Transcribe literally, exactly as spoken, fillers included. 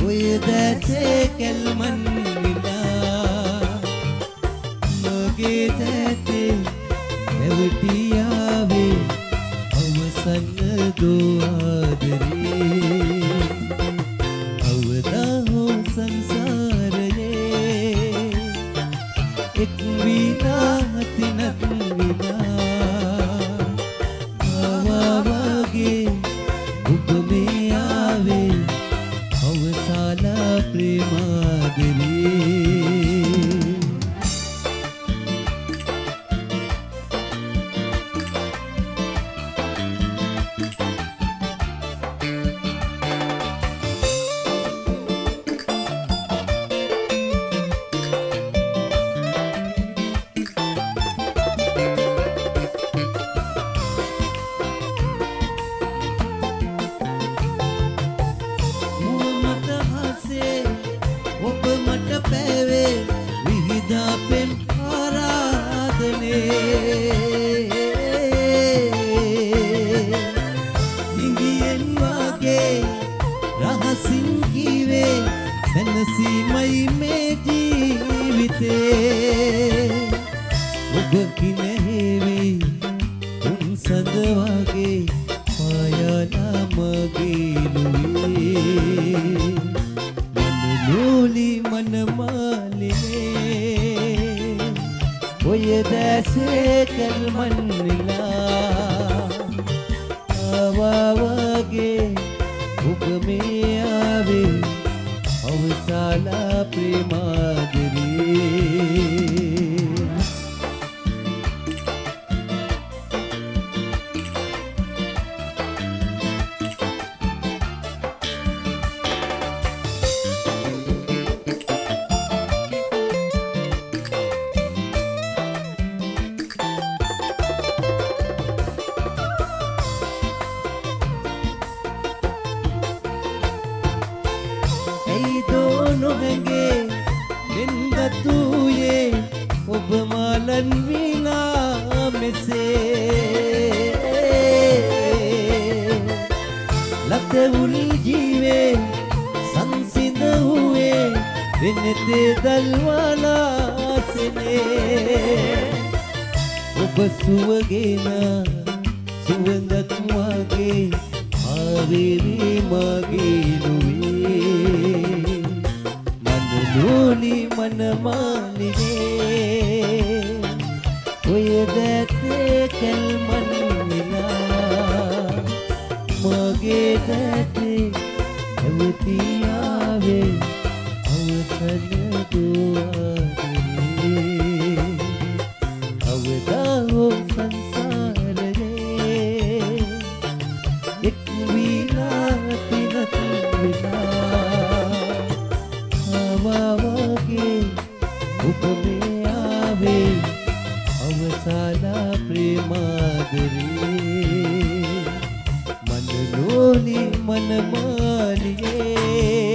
ඔය දැසේ කැල්මන් විලා මගේ දැතේ නැවටියාවේ අවසන් දෝ ආදරේ අවදා හෝ සංසාරයේ එක් විනාතිනක් විනා ආවාගේ ඔබ මේ ආවේ අවසාලා ප්‍රේමාදරේ සීමයි මේ ජීවිතේ ඔබ කිනෙහිවි උන් සඳ වගේ පායලා මගේ ලුවේ මනලෝලි මනමාලිනේ ඔය දැසේ කල්මන් විලා ආවා වගේ ඔබ මේ ආවේ අවසාලා ප්‍රේමාදරේ නොහැගේ දෙන්ගතුයේ ඔබ මාලන් විනා මෙසේ ලතවුල් ජීවේ සංසිඳ වූයේ වෙනතේ දල්වාලා සෙනේ ඔබ සුවගෙන සුවඳක් වගේ ආවේවි මගේ ලුවේ ලෝලි මනමාලිනේ ඔය දැතේ කල්මන් විලා මගේ දැතේ නැවතියාවේ අවසන් දෝ ආදරේ අවදා හෝ සංසාරයේ එක් විනාතිනක් විනා ආවාගේ ඔබ මේ ආවේ අවසාලා ප්‍රේමාදරේ මනලෝලි මනමාලියේ